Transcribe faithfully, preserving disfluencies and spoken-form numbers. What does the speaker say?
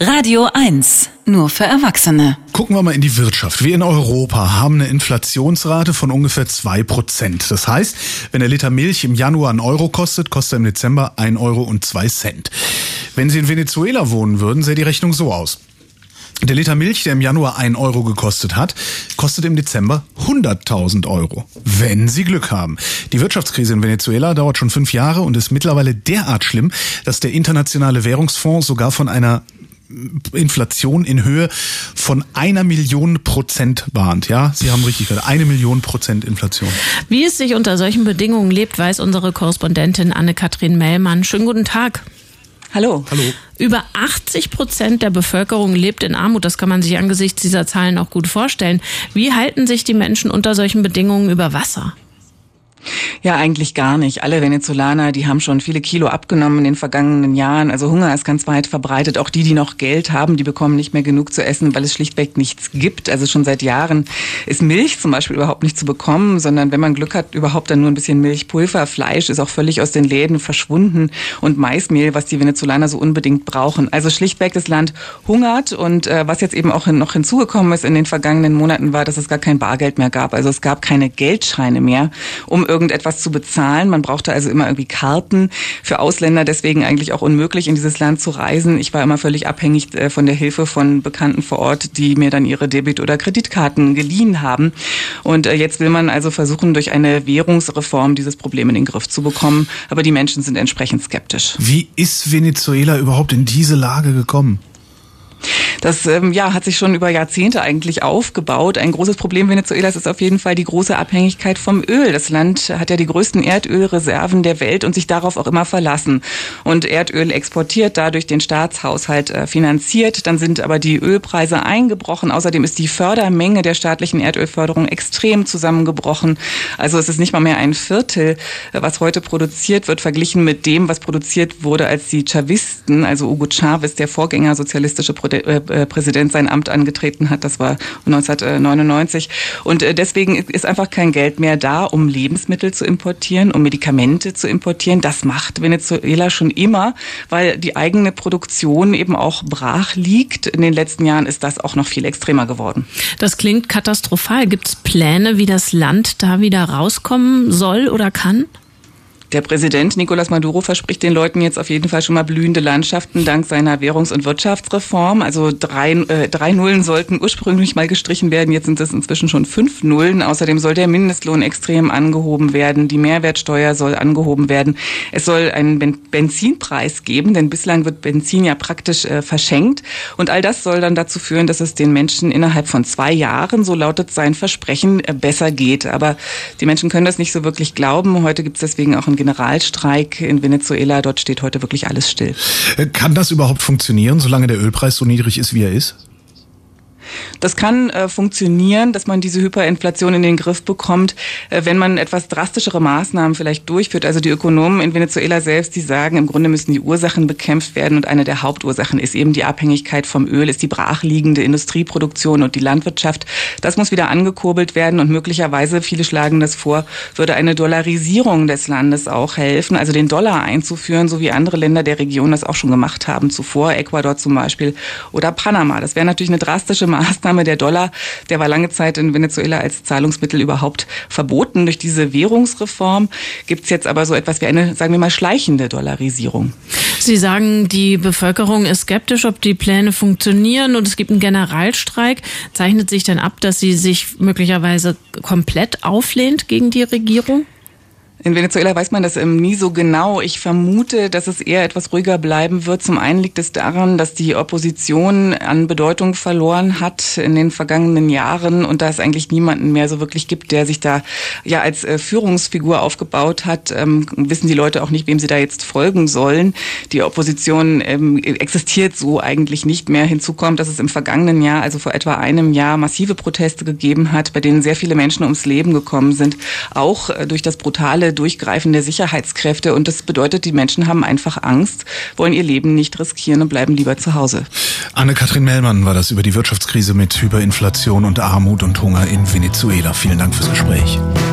Radio eins, nur für Erwachsene. Gucken wir mal in die Wirtschaft. Wir in Europa haben eine Inflationsrate von ungefähr zwei Prozent. Das heißt, wenn der Liter Milch im Januar einen Euro kostet, kostet er im Dezember ein Euro und zwei Cent. Wenn Sie in Venezuela wohnen würden, sähe die Rechnung so aus. Der Liter Milch, der im Januar ein Euro gekostet hat, kostet im Dezember hunderttausend Euro. Wenn Sie Glück haben. Die Wirtschaftskrise in Venezuela dauert schon fünf Jahre und ist mittlerweile derart schlimm, dass der Internationale Währungsfonds sogar von einer Inflation in Höhe von einer Million Prozent warnt. Ja, Sie haben richtig gehört, eine Million Prozent Inflation. Wie es sich unter solchen Bedingungen lebt, weiß unsere Korrespondentin Anne-Kathrin Mellmann. Schönen guten Tag. Hallo. Hallo. Über achtzig Prozent der Bevölkerung lebt in Armut. Das kann man sich angesichts dieser Zahlen auch gut vorstellen. Wie halten sich die Menschen unter solchen Bedingungen über Wasser? Ja, eigentlich gar nicht. Alle Venezolaner, die haben schon viele Kilo abgenommen in den vergangenen Jahren. Also Hunger ist ganz weit verbreitet. Auch die, die noch Geld haben, die bekommen nicht mehr genug zu essen, weil es schlichtweg nichts gibt. Also schon seit Jahren ist Milch zum Beispiel überhaupt nicht zu bekommen, sondern wenn man Glück hat, überhaupt dann nur ein bisschen Milchpulver. Fleisch ist auch völlig aus den Läden verschwunden und Maismehl, was die Venezolaner so unbedingt brauchen. Also schlichtweg das Land hungert und äh, was jetzt eben auch noch hinzugekommen ist in den vergangenen Monaten war, dass es gar kein Bargeld mehr gab. Also es gab keine Geldscheine mehr, um irgendetwas zu bezahlen. Man brauchte also immer irgendwie Karten. Für Ausländer deswegen eigentlich auch unmöglich, in dieses Land zu reisen. Ich war immer völlig abhängig von der Hilfe von Bekannten vor Ort, die mir dann ihre Debit- oder Kreditkarten geliehen haben. Und jetzt will man also versuchen, durch eine Währungsreform dieses Problem in den Griff zu bekommen. Aber die Menschen sind entsprechend skeptisch. Wie ist Venezuela überhaupt in diese Lage gekommen? Das ähm, ja, hat sich schon über Jahrzehnte eigentlich aufgebaut. Ein großes Problem Venezuelas ist auf jeden Fall die große Abhängigkeit vom Öl. Das Land hat ja die größten Erdölreserven der Welt und sich darauf auch immer verlassen. Und Erdöl exportiert, dadurch den Staatshaushalt äh, finanziert. Dann sind aber die Ölpreise eingebrochen. Außerdem ist die Fördermenge der staatlichen Erdölförderung extrem zusammengebrochen. Also es ist nicht mal mehr ein Viertel, was heute produziert wird, verglichen mit dem, was produziert wurde, als die Chavisten, also Hugo Chávez, der Vorgänger sozialistische Pro Präsident sein Amt angetreten hat. Das war neunzehnhundertneunundneunzig. Und deswegen ist einfach kein Geld mehr da, um Lebensmittel zu importieren, um Medikamente zu importieren. Das macht Venezuela schon immer, weil die eigene Produktion eben auch brach liegt. In den letzten Jahren ist das auch noch viel extremer geworden. Das klingt katastrophal. Gibt es Pläne, wie das Land da wieder rauskommen soll oder kann? Der Präsident Nicolás Maduro verspricht den Leuten jetzt auf jeden Fall schon mal blühende Landschaften dank seiner Währungs- und Wirtschaftsreform. Also drei, äh, drei Nullen sollten ursprünglich mal gestrichen werden, jetzt sind es inzwischen schon fünf Nullen. Außerdem soll der Mindestlohn extrem angehoben werden, die Mehrwertsteuer soll angehoben werden. Es soll einen Ben- Benzinpreis geben, denn bislang wird Benzin ja praktisch äh, verschenkt. Und all das soll dann dazu führen, dass es den Menschen innerhalb von zwei Jahren, so lautet sein Versprechen, äh, besser geht. Aber die Menschen können das nicht so wirklich glauben. Heute gibt es deswegen auch ein Generalstreik in Venezuela. Dort steht heute wirklich alles still. Kann das überhaupt funktionieren, solange der Ölpreis so niedrig ist, wie er ist? Das kann äh, funktionieren, dass man diese Hyperinflation in den Griff bekommt, äh, wenn man etwas drastischere Maßnahmen vielleicht durchführt. Also die Ökonomen in Venezuela selbst, die sagen, im Grunde müssen die Ursachen bekämpft werden und eine der Hauptursachen ist eben die Abhängigkeit vom Öl, ist die brachliegende Industrieproduktion und die Landwirtschaft. Das muss wieder angekurbelt werden und möglicherweise, viele schlagen das vor, würde eine Dollarisierung des Landes auch helfen, also den Dollar einzuführen, so wie andere Länder der Region das auch schon gemacht haben zuvor, Ecuador zum Beispiel oder Panama. Das wäre natürlich eine drastische Maßnahme. Maßnahme. Der Dollar, der war lange Zeit in Venezuela als Zahlungsmittel überhaupt verboten. Durch diese Währungsreform gibt es jetzt aber so etwas wie eine, sagen wir mal, schleichende Dollarisierung. Sie sagen, die Bevölkerung ist skeptisch, ob die Pläne funktionieren und es gibt einen Generalstreik. Zeichnet sich denn ab, dass sie sich möglicherweise komplett auflehnt gegen die Regierung? In Venezuela weiß man das nie so genau. Ich vermute, dass es eher etwas ruhiger bleiben wird. Zum einen liegt es daran, dass die Opposition an Bedeutung verloren hat in den vergangenen Jahren und da es eigentlich niemanden mehr so wirklich gibt, der sich da ja als Führungsfigur aufgebaut hat, ähm, wissen die Leute auch nicht, wem sie da jetzt folgen sollen. Die Opposition ähm, existiert so eigentlich nicht mehr. Hinzu kommt, dass es im vergangenen Jahr, also vor etwa einem Jahr, massive Proteste gegeben hat, bei denen sehr viele Menschen ums Leben gekommen sind, auch äh, durch das brutale Durchgreifen der Sicherheitskräfte. Und das bedeutet, die Menschen haben einfach Angst, wollen ihr Leben nicht riskieren und bleiben lieber zu Hause. Anne-Kathrin Mellmann war das über die Wirtschaftskrise mit Hyperinflation und Armut und Hunger in Venezuela. Vielen Dank fürs Gespräch.